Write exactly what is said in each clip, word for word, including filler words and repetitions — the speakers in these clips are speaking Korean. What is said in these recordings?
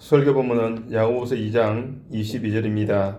설교 본문은 야고보서 이 장 이십이 절입니다.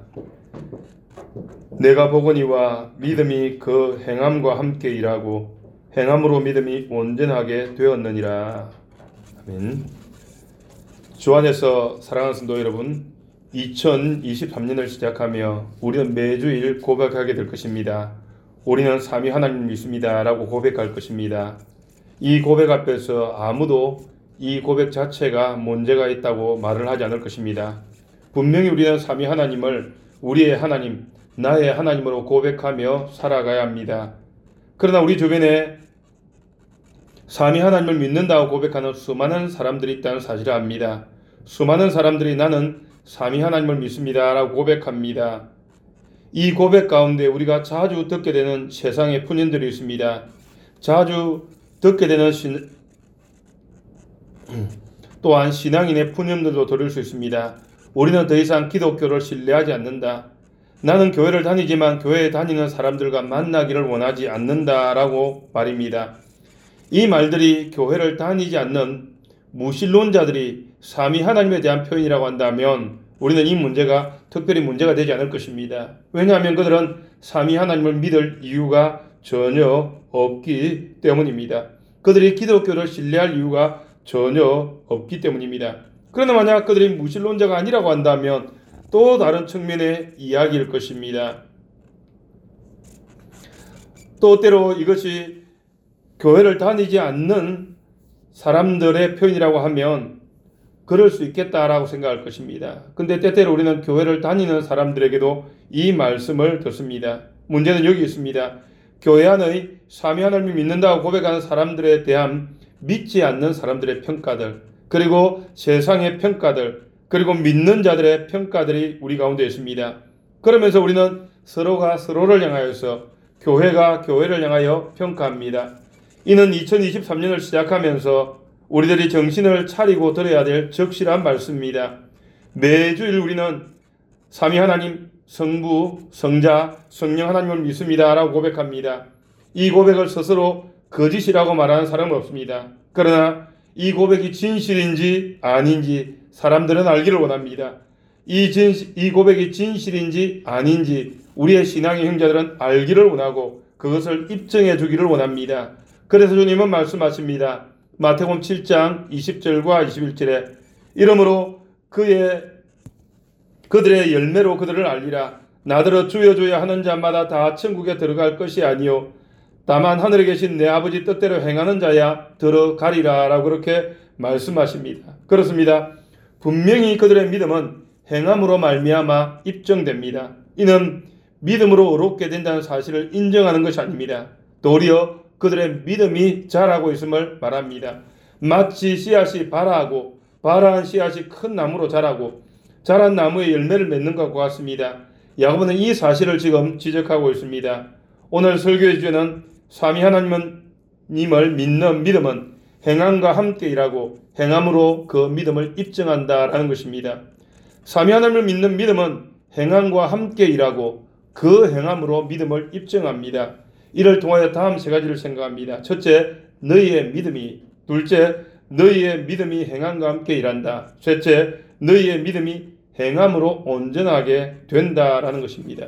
내가 보거니와 믿음이 그 행함과 함께 일하고 행함으로 믿음이 온전하게 되었느니라. 아멘. 주 안에서 사랑하는 성도 여러분, 이천이십삼 년을 시작하며 우리는 매주일 고백하게 될 것입니다. 우리는 삼위 하나님을 믿습니다 라고 고백할 것입니다. 이 고백 앞에서 아무도 이 고백 자체가 문제가 있다고 말을 하지 않을 것입니다. 분명히 우리는 삼위 하나님을 우리의 하나님, 나의 하나님으로 고백하며 살아가야 합니다. 그러나 우리 주변에 삼위 하나님을 믿는다고 고백하는 수많은 사람들이 있다는 사실을 압니다. 수많은 사람들이 나는 삼위 하나님을 믿습니다 라고 고백합니다. 이 고백 가운데 우리가 자주 듣게 되는 세상의 푸념들이 있습니다. 자주 듣게 되는 신... 또한 신앙인의 푸념들도 들을 수 있습니다. 우리는 더 이상 기독교를 신뢰하지 않는다. 나는 교회를 다니지만 교회에 다니는 사람들과 만나기를 원하지 않는다라고 말입니다. 이 말들이 교회를 다니지 않는 무신론자들이 삼위 하나님에 대한 표현이라고 한다면 우리는 이 문제가 특별히 문제가 되지 않을 것입니다. 왜냐하면 그들은 삼위 하나님을 믿을 이유가 전혀 없기 때문입니다. 그들이 기독교를 신뢰할 이유가 전혀 없기 때문입니다. 그러나 만약 그들이 무신론자가 아니라고 한다면 또 다른 측면의 이야기일 것입니다. 또 때로 이것이 교회를 다니지 않는 사람들의 표현이라고 하면 그럴 수 있겠다라고 생각할 것입니다. 근데 때때로 우리는 교회를 다니는 사람들에게도 이 말씀을 듣습니다. 문제는 여기 있습니다. 교회 안의 삼위 하나님을 믿는다고 고백하는 사람들에 대한 믿지 않는 사람들의 평가들, 그리고 세상의 평가들, 그리고 믿는 자들의 평가들이 우리 가운데 있습니다. 그러면서 우리는 서로가 서로를 향하여서 교회가 교회를 향하여 평가합니다. 이는 이천이십삼 년을 시작하면서 우리들이 정신을 차리고 들어야 될 적실한 말씀입니다. 매주일 우리는 삼위 하나님, 성부, 성자, 성령 하나님을 믿습니다 라고 고백합니다. 이 고백을 스스로 거짓이라고 말하는 사람은 없습니다. 그러나 이 고백이 진실인지 아닌지 사람들은 알기를 원합니다. 이, 진실, 이 고백이 진실인지 아닌지 우리의 신앙의 형제들은 알기를 원하고 그것을 입증해 주기를 원합니다. 그래서 주님은 말씀하십니다. 마태복음 칠 장 이십 절과 이십일 절에 이러므로 그의 그들의 열매로 그들을 알리라. 나더러 주여 주여 하는 자마다 다 천국에 들어갈 것이 아니요 다만 하늘에 계신 내 아버지 뜻대로 행하는 자야 들어가리라 라고 그렇게 말씀하십니다. 그렇습니다. 분명히 그들의 믿음은 행함으로 말미암아 입증됩니다. 이는 믿음으로 의롭게 된다는 사실을 인정하는 것이 아닙니다. 도리어 그들의 믿음이 자라고 있음을 말합니다. 마치 씨앗이 발아하고 발아한 씨앗이 큰 나무로 자라고 자란 나무의 열매를 맺는 것과 같습니다. 야고보는 이 사실을 지금 지적하고 있습니다. 오늘 설교의 주제는 삼위 하나님을 믿는 믿음은 행함과 함께 일하고 행함으로 그 믿음을 입증한다라는 것입니다. 삼위 하나님을 믿는 믿음은 행함과 함께 일하고 그 행함으로 믿음을 입증합니다. 이를 통하여 다음 세 가지를 생각합니다. 첫째, 너희의 믿음이. 둘째, 너희의 믿음이 행함과 함께 일한다. 셋째, 너희의 믿음이 행함으로 온전하게 된다라는 것입니다.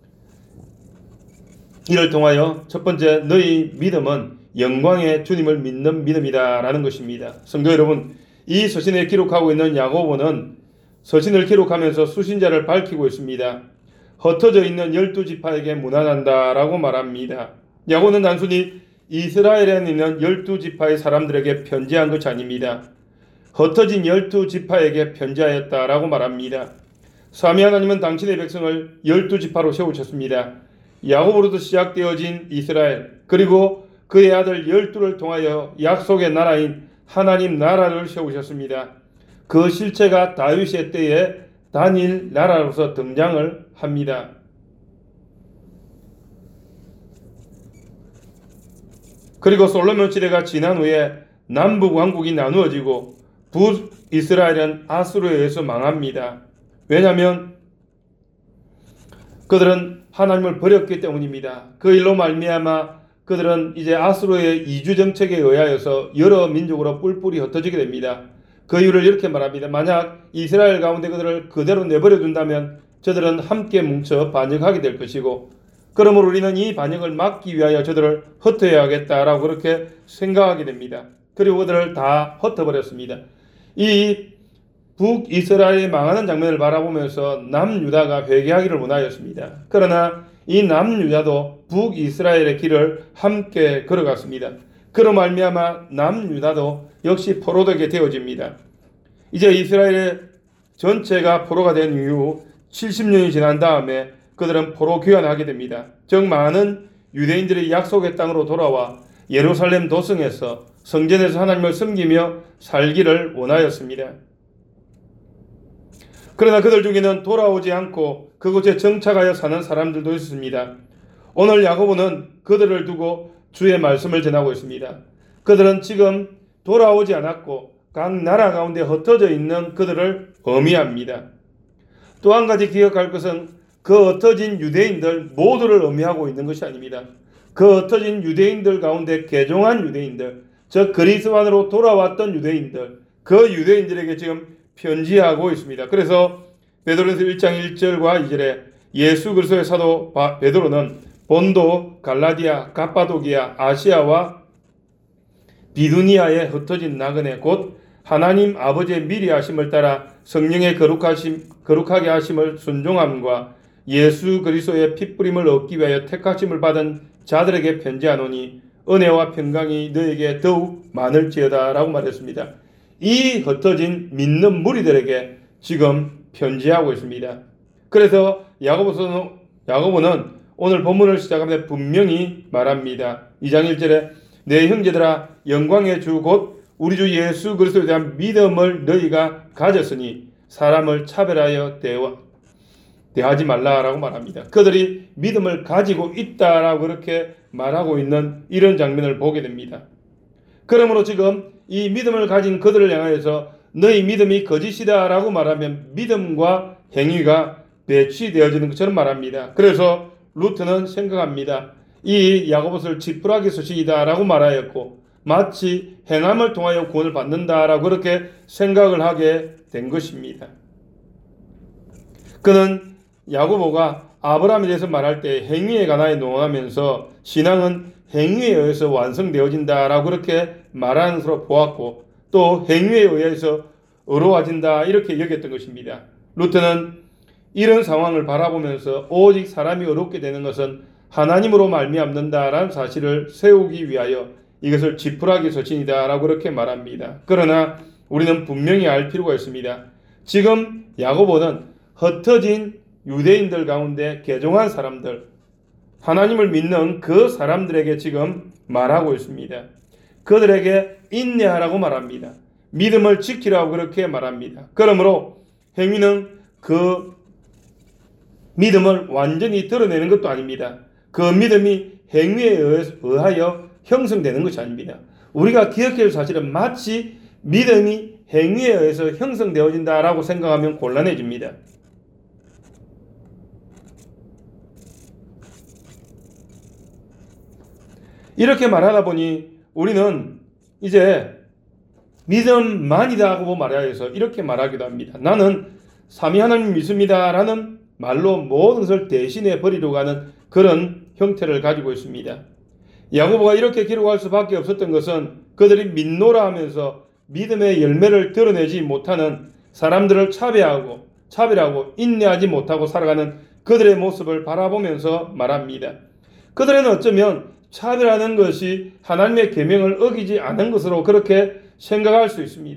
이를 통하여 첫 번째, 너희 믿음은 영광의 주님을 믿는 믿음이다 라는 것입니다. 성도 여러분, 이 서신에 기록하고 있는 야고보는 서신을 기록하면서 수신자를 밝히고 있습니다. 흩어져 있는 열두 지파에게 문안한다 라고 말합니다. 야고보는 단순히 이스라엘에 있는 열두 지파의 사람들에게 편지한 것이 아닙니다. 흩어진 열두 지파에게 편지하였다 라고 말합니다. 삼위 하나님은 당신의 백성을 열두 지파로 세우셨습니다. 야고보로부터 시작되어진 이스라엘, 그리고 그의 아들 열두를 통하여 약속의 나라인 하나님 나라를 세우셨습니다. 그 실체가 다윗의 때에 단일 나라로서 등장을 합니다. 그리고 솔로몬 시대가 지난 후에 남북 왕국이 나누어지고 북이스라엘은 아수르에 의해서 망합니다. 왜냐하면 그들은 하나님을 버렸기 때문입니다. 그 일로 말미암아 그들은 이제 아수르의 이주 정책에 의하여서 여러 민족으로 뿔뿔이 흩어지게 됩니다. 그 이유를 이렇게 말합니다. 만약 이스라엘 가운데 그들을 그대로 내버려 둔다면 저들은 함께 뭉쳐 반역하게 될 것이고, 그러므로 우리는 이 반역을 막기 위하여 저들을 흩어야겠다라고 그렇게 생각하게 됩니다. 그리고 그들을 다 흩어버렸습니다. 이 북이스라엘이 망하는 장면을 바라보면서 남유다가 회개하기를 원하였습니다. 그러나 이 남유다도 북이스라엘의 길을 함께 걸어갔습니다. 그로 말미암아 남유다도 역시 포로되게 되어집니다. 이제 이스라엘의 전체가 포로가 된 이후 칠십 년이 지난 다음에 그들은 포로 귀환하게 됩니다. 즉 많은 유대인들이 약속의 땅으로 돌아와 예루살렘 도성에서 성전에서 하나님을 섬기며 살기를 원하였습니다. 그러나 그들 중에는 돌아오지 않고 그곳에 정착하여 사는 사람들도 있습니다. 오늘 야고보는 그들을 두고 주의 말씀을 전하고 있습니다. 그들은 지금 돌아오지 않았고 각 나라 가운데 흩어져 있는 그들을 의미합니다. 또 한 가지 기억할 것은 그 흩어진 유대인들 모두를 의미하고 있는 것이 아닙니다. 그 흩어진 유대인들 가운데 개종한 유대인들, 즉 그리스도 안으로 돌아왔던 유대인들, 그 유대인들에게 지금 편지하고 있습니다. 그래서 베드로전서 일 장 일 절과 이 절에 예수 그리스도의 사도 베드로는 본도, 갈라디아, 갑바도기아, 아시아와 비두니아에 흩어진 나그네 곧 하나님 아버지의 미리 하심을 따라 성령의 거룩하심, 거룩하게 하심을 순종함과 예수 그리스도의 핏부림을 얻기 위하여 택하심을 받은 자들에게 편지하노니 은혜와 평강이 너에게 더욱 많을지어다 라고 말했습니다. 이 흩어진 믿는 무리들에게 지금 편지하고 있습니다. 그래서 야고보서는, 야고보는 오늘 본문을 시작하면서 분명히 말합니다. 이 장 일 절에 내 형제들아 영광의 주 곧 우리 주 예수 그리스도에 대한 믿음을 너희가 가졌으니 사람을 차별하여 대화, 대하지 말라라고 말합니다. 그들이 믿음을 가지고 있다라고 그렇게 말하고 있는 이런 장면을 보게 됩니다. 그러므로 지금 이 믿음을 가진 그들을 향하여서 너희 믿음이 거짓이다라고 말하면 믿음과 행위가 배치되어지는 것처럼 말합니다. 그래서 루트는 생각합니다. 이 야고보서를 지푸라기 서신이다라고 말하였고 마치 행함을 통하여 구원을 받는다라고 그렇게 생각을 하게 된 것입니다. 그는 야고보가 아브라함에 대해서 말할 때 행위에 관하여 논하면서 신앙은 행위에 의해서 완성되어진다라고 그렇게 말하는 것으로 보았고 또 행위에 의해서 의로워진다 이렇게 여겼던 것입니다. 루터는 이런 상황을 바라보면서 오직 사람이 의롭게 되는 것은 하나님으로 말미암는다라는 사실을 세우기 위하여 이것을 지푸라기 서신이다라고 그렇게 말합니다. 그러나 우리는 분명히 알 필요가 있습니다. 지금 야고보는 흩어진 유대인들 가운데 개종한 사람들, 하나님을 믿는 그 사람들에게 지금 말하고 있습니다. 그들에게 인내하라고 말합니다. 믿음을 지키라고 그렇게 말합니다. 그러므로 행위는 그 믿음을 완전히 드러내는 것도 아닙니다. 그 믿음이 행위에 의하여 형성되는 것이 아닙니다. 우리가 기억해야 할 사실은 마치 믿음이 행위에 의해서 형성되어진다라고 생각하면 곤란해집니다. 이렇게 말하다 보니 우리는 이제 믿음만이다 하고 말하여서 이렇게 말하기도 합니다. 나는 삼위 하나님 믿습니다 라는 말로 모든 것을 대신해 버리려고 하는 그런 형태를 가지고 있습니다. 야고보가 이렇게 기록할 수밖에 없었던 것은 그들이 믿노라 하면서 믿음의 열매를 드러내지 못하는 사람들을 차별하고 차별하고 인내하지 못하고 살아가는 그들의 모습을 바라보면서 말합니다. 그들은 어쩌면 차별하는 것이 하나님의 계명을 어기지 않은 것으로 그렇게 생각할 수 있습니다.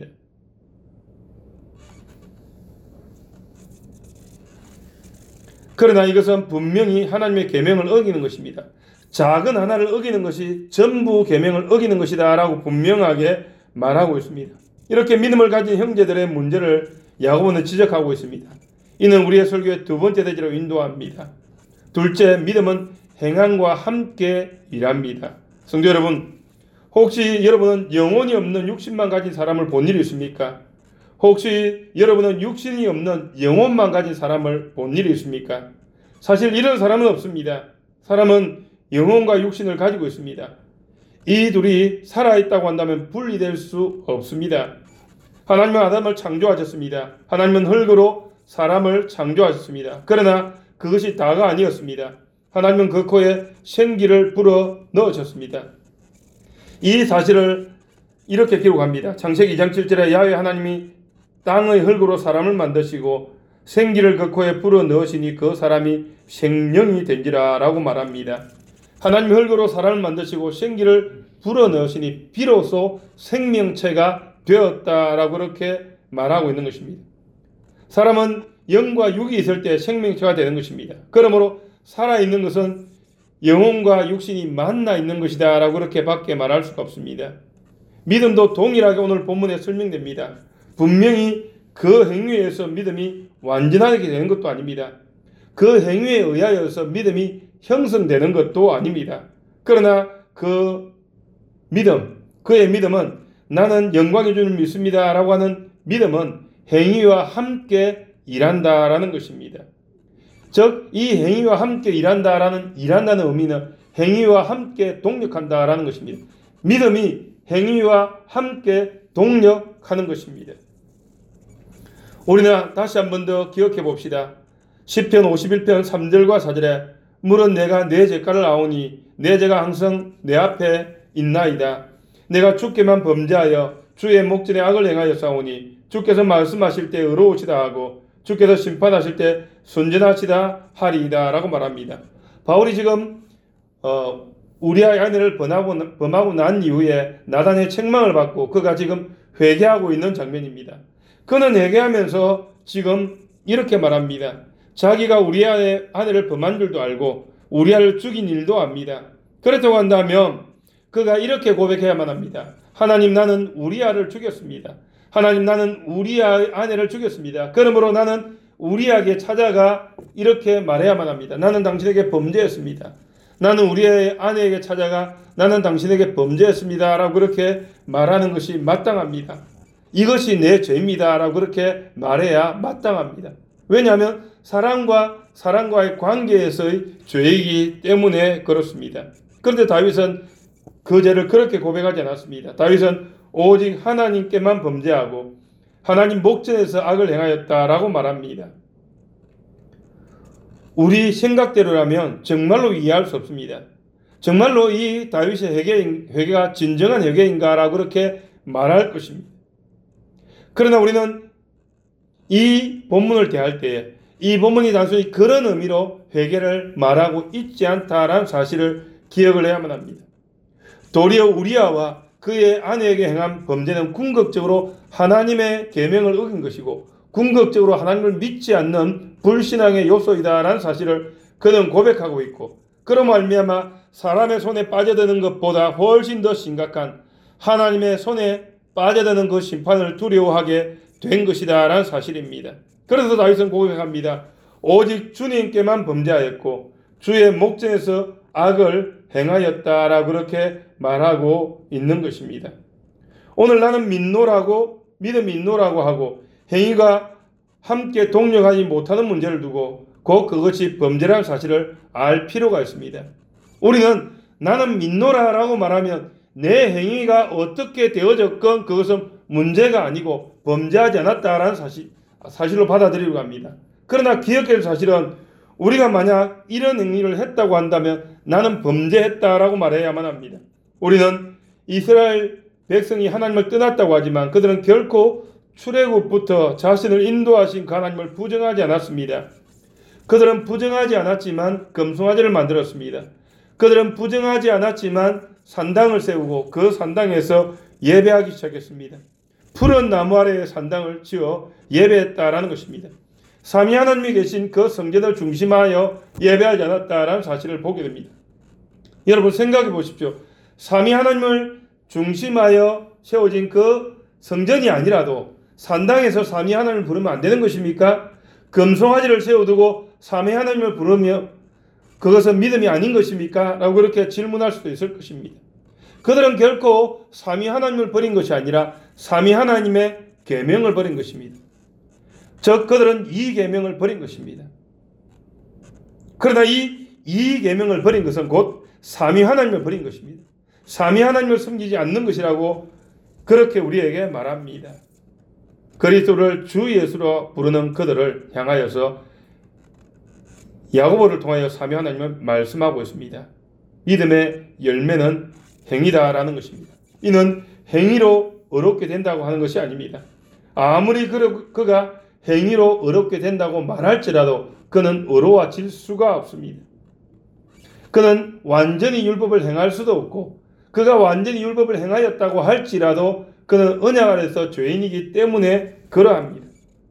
그러나 이것은 분명히 하나님의 계명을 어기는 것입니다. 작은 하나를 어기는 것이 전부 계명을 어기는 것이다 라고 분명하게 말하고 있습니다. 이렇게 믿음을 가진 형제들의 문제를 야고보는 지적하고 있습니다. 이는 우리의 설교의 두 번째 대지로 인도합니다. 둘째, 믿음은 행함과 함께 일합니다. 성도 여러분, 혹시 여러분은 영혼이 없는 육신만 가진 사람을 본 일이 있습니까? 혹시 여러분은 육신이 없는 영혼만 가진 사람을 본 일이 있습니까? 사실 이런 사람은 없습니다. 사람은 영혼과 육신을 가지고 있습니다. 이 둘이 살아있다고 한다면 분리될 수 없습니다. 하나님은 아담을 창조하셨습니다. 하나님은 흙으로 사람을 창조하셨습니다. 그러나 그것이 다가 아니었습니다. 하나님은 그 코에 생기를 불어 넣으셨습니다. 이 사실을 이렇게 기록합니다. 창세기 이 장 칠 절에 야훼 하나님이 땅의 흙으로 사람을 만드시고 생기를 그 코에 불어 넣으시니 그 사람이 생명이 된지라 라고 말합니다. 하나님이 흙으로 사람을 만드시고 생기를 불어 넣으시니 비로소 생명체가 되었다라고 그렇게 말하고 있는 것입니다. 사람은 영과 육이 있을 때 생명체가 되는 것입니다. 그러므로 살아있는 것은 영혼과 육신이 만나 있는 것이다 라고 그렇게 밖에 말할 수가 없습니다. 믿음도 동일하게 오늘 본문에 설명됩니다. 분명히 그 행위에 의해서 믿음이 완전하게 되는 것도 아닙니다. 그 행위에 의하여서 믿음이 형성되는 것도 아닙니다. 그러나 그 믿음, 그의 믿음은 나는 영광의 주님을 믿습니다 라고 하는 믿음은 행위와 함께 일한다라는 것입니다. 즉, 이 행위와 함께 일한다라는 일한다는 의미는 행위와 함께 동력한다라는 것입니다. 믿음이 행위와 함께 동력하는 것입니다. 우리는 다시 한 번 더 기억해 봅시다. 시편 오십일 편 삼 절과 사 절에 물은 내가 내 죄가를 아오니 내 죄가 항상 내 앞에 있나이다. 내가 주께만 범죄하여 주의 목전에 악을 행하여 싸우니 주께서 말씀하실 때 의로우시다 하고 주께서 심판하실 때 순전하시다 하리이다 라고 말합니다. 바울이 지금 어, 우리아의 아내를 범하고, 범하고 난 이후에 나단의 책망을 받고 그가 지금 회개하고 있는 장면입니다. 그는 회개하면서 지금 이렇게 말합니다. 자기가 우리아의 아내를 범한 줄도 알고 우리아를 죽인 일도 압니다. 그렇다고 한다면 그가 이렇게 고백해야만 합니다. 하나님, 나는 우리아를 죽였습니다. 하나님, 나는 우리아의 아내를 죽였습니다. 그러므로 나는 우리아에게 찾아가 이렇게 말해야만 합니다. 나는 당신에게 범죄했습니다. 나는 우리아의 아내에게 찾아가 나는 당신에게 범죄했습니다 라고 그렇게 말하는 것이 마땅합니다. 이것이 내 죄입니다 라고 그렇게 말해야 마땅합니다. 왜냐하면 사랑과 사랑과의 관계에서의 죄이기 때문에 그렇습니다. 그런데 다윗은 그 죄를 그렇게 고백하지 않았습니다. 다윗은 오직 하나님께만 범죄하고 하나님 목전에서 악을 행하였다라고 말합니다. 우리 생각대로라면 정말로 이해할 수 없습니다. 정말로 이 다윗의 회개, 회개가 진정한 회개인가라고 그렇게 말할 것입니다. 그러나 우리는 이 본문을 대할 때에 이 본문이 단순히 그런 의미로 회개를 말하고 있지 않다라는 사실을 기억을 해야만 합니다. 도리어 우리아와 그의 아내에게 행한 범죄는 궁극적으로 하나님의 계명을 어긴 것이고 궁극적으로 하나님을 믿지 않는 불신앙의 요소이다라는 사실을 그는 고백하고 있고 그로 말미암아 사람의 손에 빠져드는 것보다 훨씬 더 심각한 하나님의 손에 빠져드는 그 심판을 두려워하게 된 것이다 라는 사실입니다. 그래서 다윗은 고백합니다. 오직 주님께만 범죄하였고 주의 목전에서 악을 행하였다라고 그렇게 말하고 있는 것입니다. 오늘 나는 믿노라고 믿음이 있노라고 하고 행위가 함께 동력하지 못하는 문제를 두고 곧 그것이 범죄라는 사실을 알 필요가 있습니다. 우리는 나는 믿노라라고 말하면 내 행위가 어떻게 되어졌건 그것은 문제가 아니고 범죄하지 않았다라는 사실, 사실로 받아들이려고 합니다. 그러나 기억해야 할 사실은 우리가 만약 이런 행위를 했다고 한다면 나는 범죄했다라고 말해야만 합니다. 우리는 이스라엘 백성이 하나님을 떠났다고 하지만 그들은 결코 출애굽부터 자신을 인도하신 그 하나님을 부정하지 않았습니다. 그들은 부정하지 않았지만 금송아지를 만들었습니다. 그들은 부정하지 않았지만 산당을 세우고 그 산당에서 예배하기 시작했습니다. 푸른 나무 아래에 산당을 지어 예배했다라는 것입니다. 삼위 하나님이 계신 그 성전을 중심하여 예배하지 않았다라는 사실을 보게 됩니다. 여러분 생각해 보십시오. 삼위 하나님을 중심하여 세워진 그 성전이 아니라도 산당에서 삼위 하나님을 부르면 안 되는 것입니까? 금송아지를 세워두고 삼위 하나님을 부르며 그것은 믿음이 아닌 것입니까? 라고 그렇게 질문할 수도 있을 것입니다. 그들은 결코 삼위 하나님을 버린 것이 아니라 삼위 하나님의 계명을 버린 것입니다. 즉 그들은 이 계명을 버린 것입니다. 그러나 이, 이 계명을 버린 것은 곧 삼위 하나님을 버린 것입니다. 삼위 하나님을 섬기지 않는 것이라고 그렇게 우리에게 말합니다. 그리스도를 주 예수로 부르는 그들을 향하여서 야고보를 통하여 삼위 하나님은 말씀하고 있습니다. 믿음의 열매는 행위다라는 것입니다. 이는 행위로 의롭게 된다고 하는 것이 아닙니다. 아무리 그, 그가 행위로 의롭게 된다고 말할지라도 그는 의로워질 수가 없습니다. 그는 완전히 율법을 행할 수도 없고 그가 완전히 율법을 행하였다고 할지라도 그는 언약 아래서 죄인이기 때문에 그러합니다.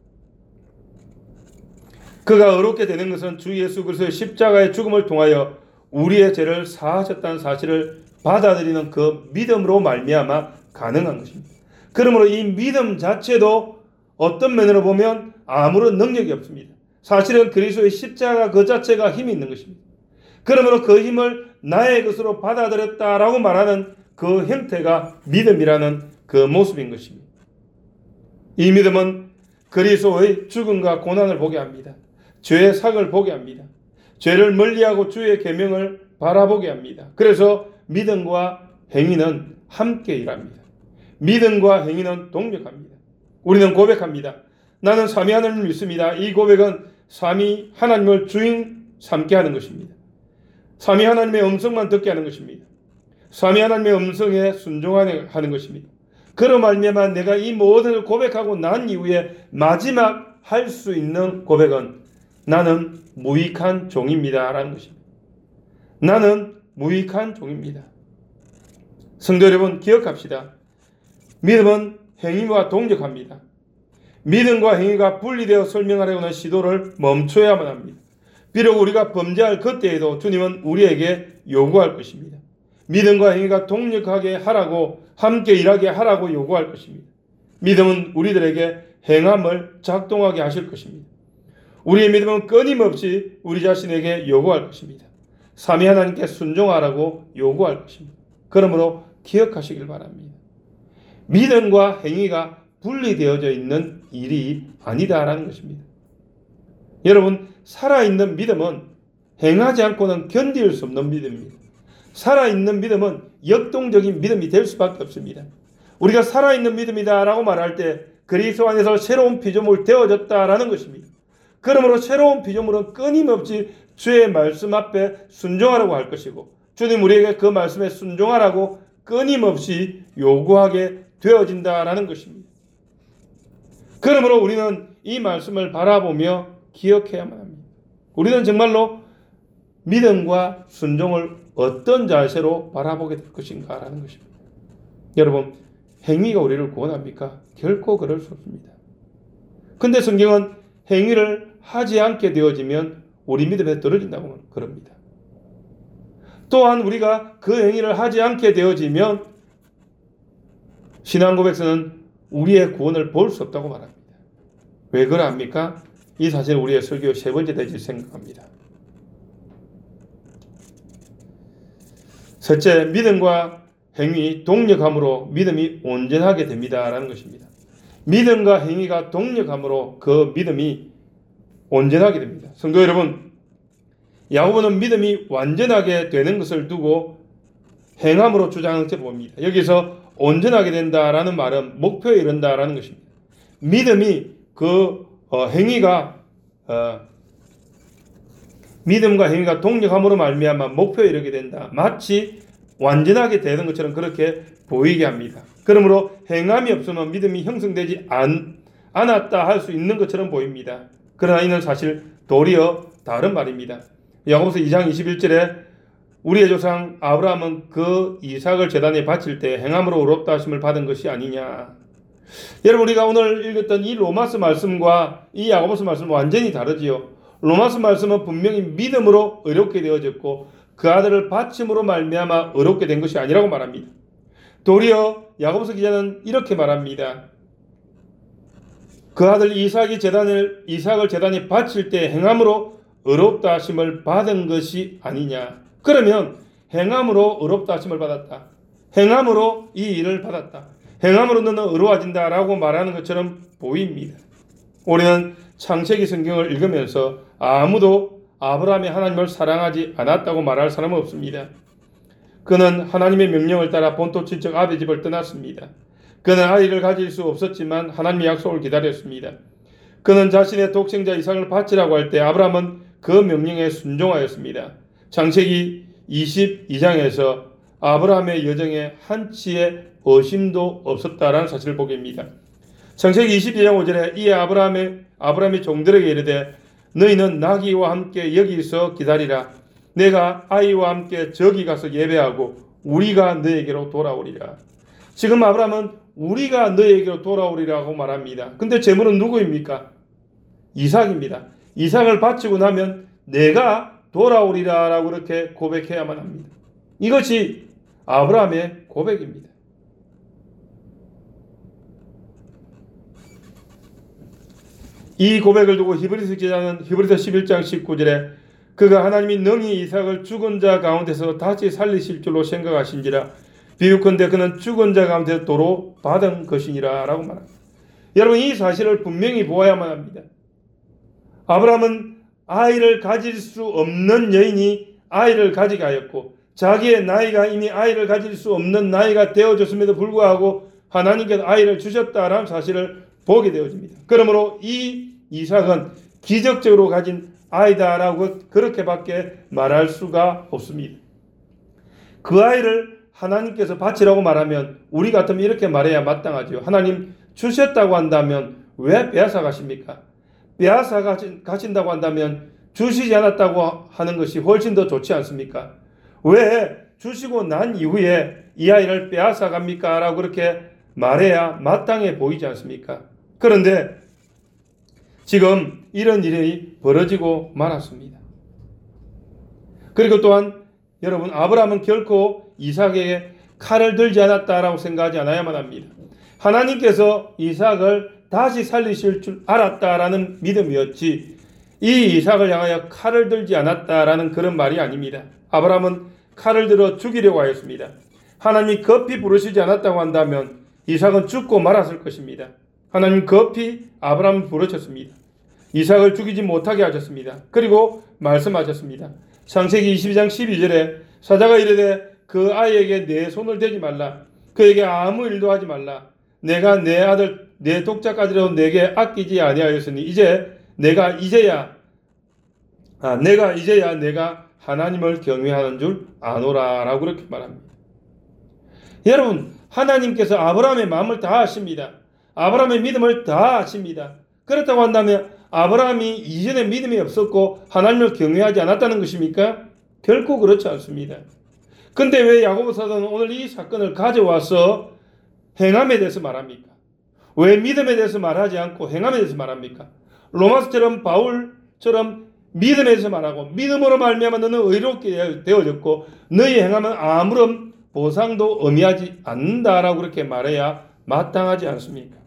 그가 의롭게 되는 것은 주 예수 그리스도의 십자가의 죽음을 통하여 우리의 죄를 사하셨다는 사실을 받아들이는 그 믿음으로 말미암아 가능한 것입니다. 그러므로 이 믿음 자체도 어떤 면으로 보면 아무런 능력이 없습니다. 사실은 그리스도의 십자가 그 자체가 힘이 있는 것입니다. 그러므로 그 힘을 나의 것으로 받아들였다라고 말하는 그 형태가 믿음이라는 그 모습인 것입니다. 이 믿음은 그리스도의 죽음과 고난을 보게 합니다. 죄의 상을 보게 합니다. 죄를 멀리하고 주의 계명을 바라보게 합니다. 그래서 믿음과 행위는 함께 일합니다. 믿음과 행위는 동력합니다. 우리는 고백합니다. 나는 삼위 하나님을 믿습니다. 이 고백은 삼위 하나님을 주인 삼게 하는 것입니다. 삼위 하나님의 음성만 듣게 하는 것입니다. 삼위 하나님의 음성에 순종하는 것입니다. 그로 말미암아 내가 이 모든을 고백하고 난 이후에 마지막 할 수 있는 고백은 나는 무익한 종입니다 라는 것입니다. 나는 무익한 종입니다. 성도 여러분, 기억합시다. 믿음은 행위와 동력합니다. 믿음과 행위가 분리되어 설명하려는 시도를 멈춰야만 합니다. 비록 우리가 범죄할 그때에도 주님은 우리에게 요구할 것입니다. 믿음과 행위가 동력하게 하라고, 함께 일하게 하라고 요구할 것입니다. 믿음은 우리들에게 행함을 작동하게 하실 것입니다. 우리의 믿음은 끊임없이 우리 자신에게 요구할 것입니다. 삼위 하나님께 순종하라고 요구할 것입니다. 그러므로 기억하시길 바랍니다. 믿음과 행위가 분리되어져 있는 일이 아니다라는 것입니다. 여러분, 살아있는 믿음은 행하지 않고는 견딜 수 없는 믿음입니다. 살아있는 믿음은 역동적인 믿음이 될 수밖에 없습니다. 우리가 살아있는 믿음이다라고 말할 때 그리스도 안에서 새로운 피조물 되어졌다라는 것입니다. 그러므로 새로운 피조물은 끊임없이 주의 말씀 앞에 순종하라고 할 것이고 주님 우리에게 그 말씀에 순종하라고 끊임없이 요구하게 되어진다라는 것입니다. 그러므로 우리는 이 말씀을 바라보며 기억해야만 합니다. 우리는 정말로 믿음과 순종을 어떤 자세로 바라보게 될 것인가라는 것입니다. 여러분, 행위가 우리를 구원합니까? 결코 그럴 수 없습니다. 근데 성경은 행위를 하지 않게 되어지면 우리 믿음에 떨어진다고 그럽니다. 또한 우리가 그 행위를 하지 않게 되어지면 신앙 고백서는 우리의 구원을 볼 수 없다고 말합니다. 왜 그러합니까? 이 사실은 우리의 설교 세 번째 되지 생각합니다. 셋째, 믿음과 행위, 동력함으로 믿음이 온전하게 됩니다라는 것입니다. 믿음과 행위가 동력함으로 그 믿음이 온전하게 됩니다. 성도 여러분, 야고보는 믿음이 완전하게 되는 것을 두고 행함으로 주장해 봅니다. 여기서 온전하게 된다라는 말은 목표에 이른다라는 것입니다. 믿음이 그 어, 행위가 어, 믿음과 행위가 동력함으로 말미암아 목표에 이르게 된다. 마치 완전하게 되는 것처럼 그렇게 보이게 합니다. 그러므로 행함이 없으면 믿음이 형성되지 않, 않았다 할 수 있는 것처럼 보입니다. 그러나 이는 사실 도리어 다른 말입니다. 야고보서 이 장 이십일 절에 우리의 조상 아브라함은 그 이삭을 제단에 바칠 때 행함으로 의롭다 하심을 받은 것이 아니냐. 여러분, 우리가 오늘 읽었던 이 로마서 말씀과 이 야고보서 말씀은 완전히 다르지요. 로마서 말씀은 분명히 믿음으로 의롭게 되어졌고 그 아들을 바침으로 말미암아 의롭게 된 것이 아니라고 말합니다. 도리어 야고보서 기자는 이렇게 말합니다. 그 아들 이삭이 제단을 이삭을 제단에 바칠 때 행함으로 의롭다 하심을 받은 것이 아니냐. 그러면 행함으로 의롭다 하심을 받았다. 행함으로 이 일을 받았다. 행함으로 너는 의로워진다라고 말하는 것처럼 보입니다. 우리는 창세기 성경을 읽으면서 아무도 아브라함이 하나님을 사랑하지 않았다고 말할 사람은 없습니다. 그는 하나님의 명령을 따라 본토 친척 아비 집을 떠났습니다. 그는 아이를 가질 수 없었지만 하나님의 약속을 기다렸습니다. 그는 자신의 독생자 이삭을 바치라고 할 때 아브라함은 그 명령에 순종하였습니다. 창세기 이십이 장에서 아브라함의 여정에 한치의 의심도 없었다라는 사실을 보게 됩니다. 창세기 이십이 장 오 절에 이에 아브라함의 아브라함이 종들에게 이르되 너희는 나귀와 함께 여기서 기다리라. 내가 아이와 함께 저기 가서 예배하고 우리가 너에게로 돌아오리라. 지금 아브라함은 우리가 너에게로 돌아오리라고 말합니다. 근데 제물은 누구입니까? 이삭입니다. 이삭을 바치고 나면 내가 돌아오리라라고 그렇게 고백해야만 합니다. 이것이 아브라함의 고백입니다. 이 고백을 두고 히브리서 기자는 히브리서 십일 장 십구 절에 그가 하나님이 능히 이삭을 죽은 자 가운데서 다시 살리실 줄로 생각하신지라 비유컨대 그는 죽은 자 가운데서 도로 받은 것이니라 라고 말합니다. 여러분, 이 사실을 분명히 보아야만 합니다. 아브라함은 아이를 가질 수 없는 여인이 아이를 가지게 하였고 자기의 나이가 이미 아이를 가질 수 없는 나이가 되어졌음에도 불구하고 하나님께서 아이를 주셨다라는 사실을 보게 되어집니다. 그러므로 이 이삭은 기적적으로 가진 아이다라고 그렇게밖에 말할 수가 없습니다. 그 아이를 하나님께서 바치라고 말하면 우리 같으면 이렇게 말해야 마땅하죠. 하나님 주셨다고 한다면 왜 빼앗아 가십니까? 빼앗아 가신다고 한다면 주시지 않았다고 하는 것이 훨씬 더 좋지 않습니까? 왜 주시고 난 이후에 이 아이를 빼앗아 갑니까? 라고 그렇게 말해야 마땅해 보이지 않습니까? 그런데 지금 이런 일이 벌어지고 말았습니다. 그리고 또한 여러분, 아브라함은 결코 이삭에게 칼을 들지 않았다라고 생각하지 않아야만 합니다. 하나님께서 이삭을 다시 살리실 줄 알았다라는 믿음이었지 이 이삭을 향하여 칼을 들지 않았다라는 그런 말이 아닙니다. 아브라함은 칼을 들어 죽이려고 하였습니다. 하나님이 급히 부르시지 않았다고 한다면 이삭은 죽고 말았을 것입니다. 하나님 급히 아브라함을 부르셨습니다. 이삭을 죽이지 못하게 하셨습니다. 그리고 말씀하셨습니다. 창세기 이십이 장 십이 절에 사자가 이르되 그 아이에게 내 손을 대지 말라. 그에게 아무 일도 하지 말라. 내가 내 아들 내 독자까지도 내게 아끼지 아니하였으니 이제 내가 이제야 아 내가 이제야 내가 하나님을 경외하는 줄 아노라라고 그렇게 말합니다. 여러분, 하나님께서 아브라함의 마음을 다 아십니다. 아브라함의 믿음을 다 아십니다. 그렇다고 한다면 아브라함이 이전에 믿음이 없었고 하나님을 경외하지 않았다는 것입니까? 결코 그렇지 않습니다. 근데 왜 야고보 사도는 오늘 이 사건을 가져와서 행함에 대해서 말합니까? 왜 믿음에 대해서 말하지 않고 행함에 대해서 말합니까? 로마서처럼 바울처럼 믿음에 대해서 말하고 믿음으로 말미암아 너는 의롭게 되어졌고 너희 행함은 아무런 보상도 의미하지 않는다라고 그렇게 말해야 마땅하지 않습니까?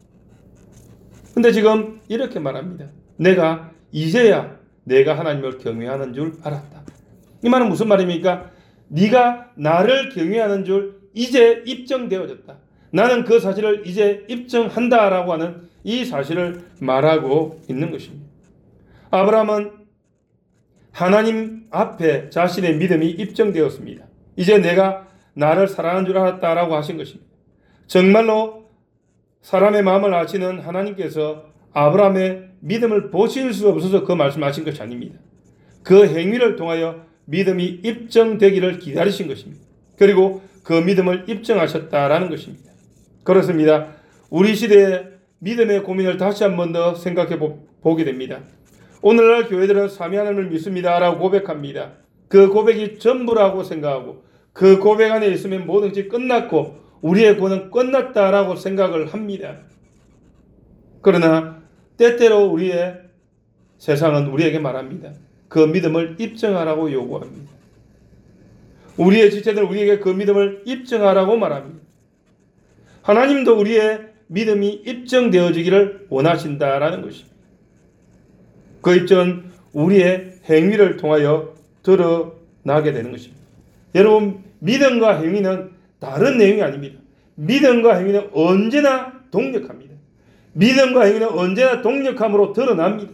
근데 지금 이렇게 말합니다. 내가 이제야 내가 하나님을 경외하는 줄 알았다. 이 말은 무슨 말입니까? 네가 나를 경외하는 줄 이제 입증되어졌다. 나는 그 사실을 이제 입증한다라고 하는 이 사실을 말하고 있는 것입니다. 아브라함은 하나님 앞에 자신의 믿음이 입증되었습니다. 이제 내가 나를 사랑하는 줄 알았다라고 하신 것입니다. 정말로 사람의 마음을 아시는 하나님께서 아브라함의 믿음을 보실 수 없어서 그 말씀하신 것이 아닙니다. 그 행위를 통하여 믿음이 입증되기를 기다리신 것입니다. 그리고 그 믿음을 입증하셨다라는 것입니다. 그렇습니다. 우리 시대의 믿음의 고민을 다시 한 번 더 생각해 보게 됩니다. 오늘날 교회들은 삼위 하나님을 믿습니다라고 고백합니다. 그 고백이 전부라고 생각하고 그 고백 안에 있으면 모든 것이 끝났고 우리의 구원은 끝났다라고 생각을 합니다. 그러나 때때로 우리의 세상은 우리에게 말합니다. 그 믿음을 입증하라고 요구합니다. 우리의 지체들 우리에게 그 믿음을 입증하라고 말합니다. 하나님도 우리의 믿음이 입증되어지기를 원하신다라는 것입니다. 그 입증은 우리의 행위를 통하여 드러나게 되는 것입니다. 여러분, 믿음과 행위는 다른 내용이 아닙니다. 믿음과 행위는 언제나 동력합니다. 믿음과 행위는 언제나 동력함으로 드러납니다.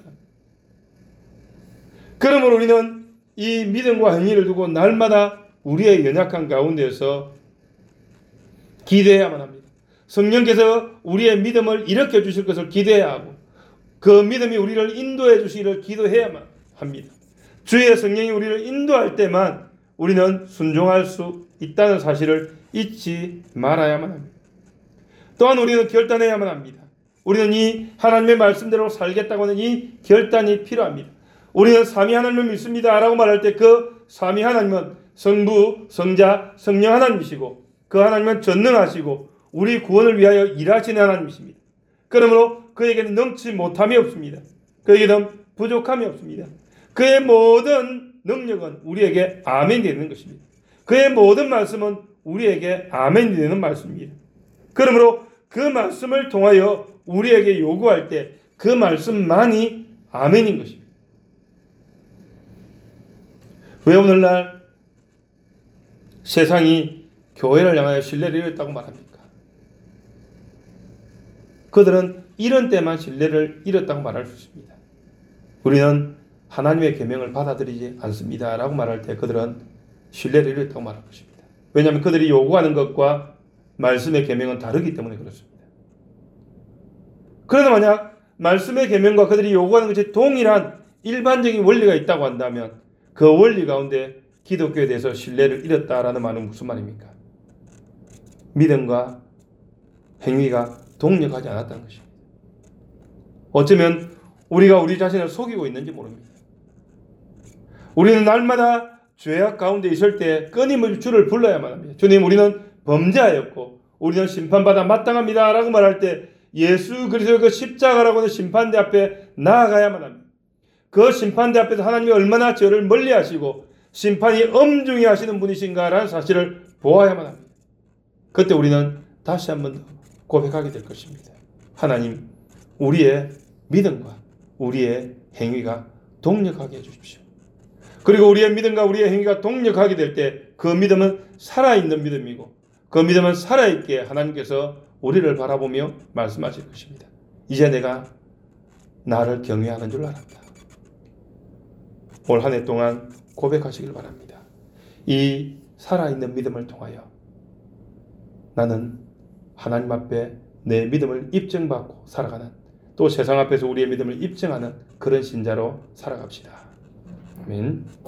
그러므로 우리는 이 믿음과 행위를 두고 날마다 우리의 연약한 가운데서 기대해야만 합니다. 성령께서 우리의 믿음을 일으켜 주실 것을 기대해야 하고 그 믿음이 우리를 인도해 주시기를 기도해야만 합니다. 주의 성령이 우리를 인도할 때만 우리는 순종할 수 있다는 사실을 잊지 말아야만 합니다. 또한 우리는 결단해야만 합니다. 우리는 이 하나님의 말씀대로 살겠다고 하는 이 결단이 필요합니다. 우리는 삼위 하나님을 믿습니다 라고 말할 때 그 삼위 하나님은 성부, 성자, 성령 하나님이시고 그 하나님은 전능하시고 우리 구원을 위하여 일하시는 하나님이십니다. 그러므로 그에게는 넘치 못함이 없습니다. 그에게는 부족함이 없습니다. 그의 모든 능력은 우리에게 아멘이 되는 것입니다. 그의 모든 말씀은 우리에게 아멘이 되는 말씀입니다. 그러므로 그 말씀을 통하여 우리에게 요구할 때 그 말씀만이 아멘인 것입니다. 왜 오늘날 세상이 교회를 향하여 신뢰를 잃었다고 말합니까? 그들은 이런 때만 신뢰를 잃었다고 말할 수 있습니다. 우리는 하나님의 계명을 받아들이지 않습니다 라고 말할 때 그들은 신뢰를 잃었다고 말할 것입니다. 왜냐하면 그들이 요구하는 것과 말씀의 계명은 다르기 때문에 그렇습니다. 그러나 만약 말씀의 계명과 그들이 요구하는 것이 동일한 일반적인 원리가 있다고 한다면 그 원리 가운데 기독교에 대해서 신뢰를 잃었다라는 말은 무슨 말입니까? 믿음과 행위가 동력하지 않았다는 것입니다. 어쩌면 우리가 우리 자신을 속이고 있는지 모릅니다. 우리는 날마다 죄악 가운데 있을 때 끊임없이 주를 불러야만 합니다. 주님, 우리는 범죄하였고 우리는 심판받아 마땅합니다 라고 말할 때 예수 그리스도의 그 십자가라고 하는 심판대 앞에 나아가야만 합니다. 그 심판대 앞에서 하나님이 얼마나 저를 멀리하시고 심판이 엄중히 하시는 분이신가라는 사실을 보아야만 합니다. 그때 우리는 다시 한번 더 고백하게 될 것입니다. 하나님, 우리의 믿음과 우리의 행위가 동력하게 해주십시오. 그리고 우리의 믿음과 우리의 행위가 동력하게 될 때 그 믿음은 살아있는 믿음이고 그 믿음은 살아있게 하나님께서 우리를 바라보며 말씀하실 것입니다. 이제 내가 나를 경외하는 줄 알았다. 올 한 해 동안 고백하시길 바랍니다. 이 살아있는 믿음을 통하여 나는 하나님 앞에 내 믿음을 입증받고 살아가는, 또 세상 앞에서 우리의 믿음을 입증하는 그런 신자로 살아갑시다. 아멘.